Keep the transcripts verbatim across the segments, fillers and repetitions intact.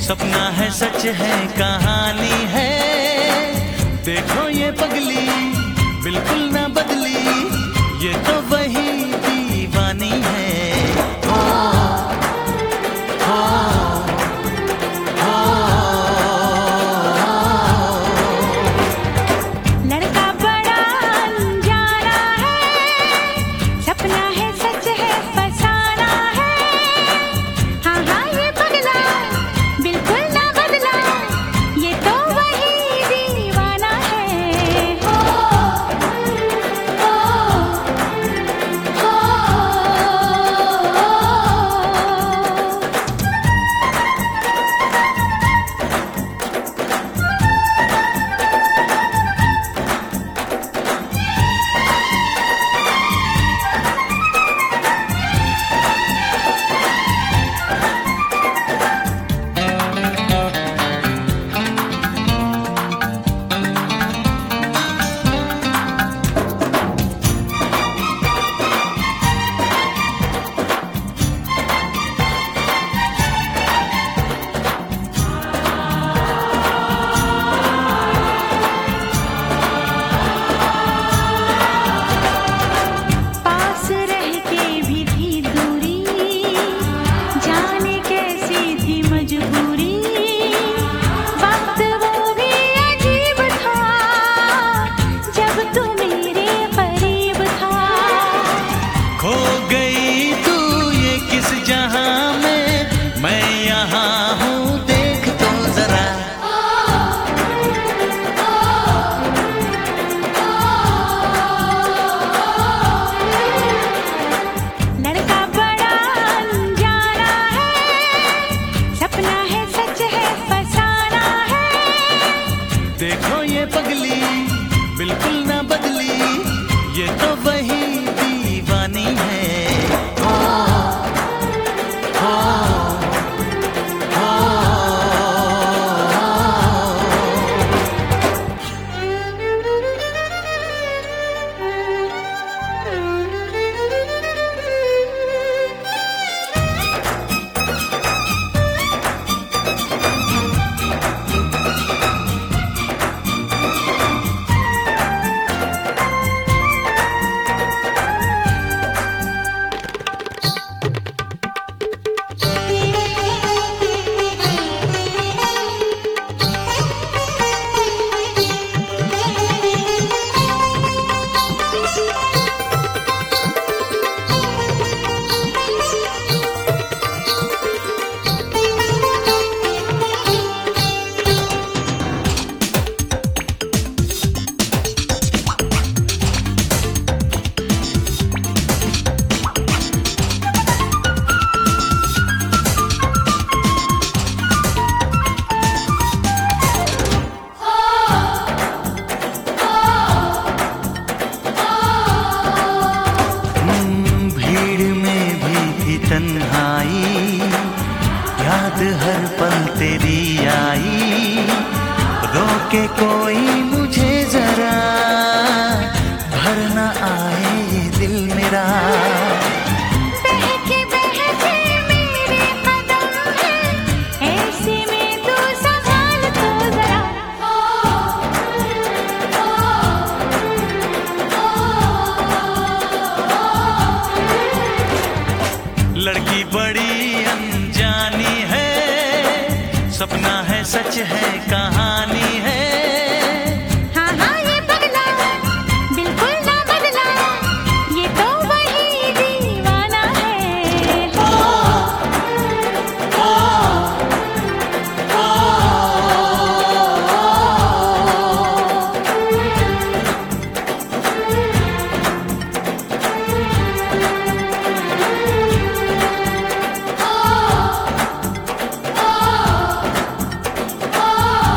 सपना है सच है कहानी है, देखो ये पगली बिल्कुल ना बदली, ये तो वही दीवानी है। हो, हो, हो, लड़का बड़ा अनजाना है, सपना है सच है फसाना है। हाँ हाँ ये पगला बिल्कुल ना बदला, ये तो वही दीवाना है। हो, हो, हो, पास रह के भी थी दूरी, जाने कैसी थी मजबूरी। वक्त वो भी अजीब था, जब तू मेरे करीब था। खो गई तू ये किस जहां में, मैं यहाँ हूँ देख तो जरा। लड़का बड़ा अनजाना है, सपना है सच है फसाना है। देखो ये पगली बिल्कुल ना बदली, ये तो वही दीवानी है। हो, हो, हो, हम्म, भीड़ में भी थी तन्हाई, याद हर पल तेरी आई। रोके कोई मुझे जरा, भर न आए ये दिल मेरा। बहके बहके मेरे कदम हैं, ऐसे में तू संभाल तो जरा। लड़की बड़ी अनजानी है, सपना है सच है कहानी है। हाँ हाँ ये पगला बिल्कुल ना बदला, ये तो वही दीवाना है। हो, हो, हो, हो,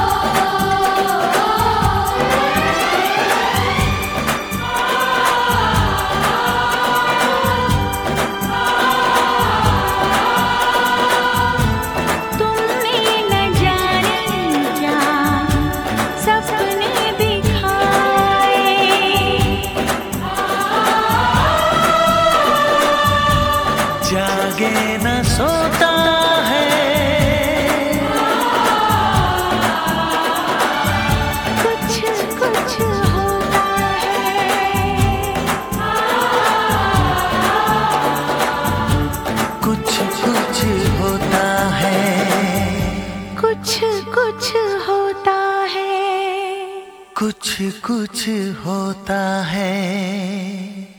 कुछ कुछ होता है।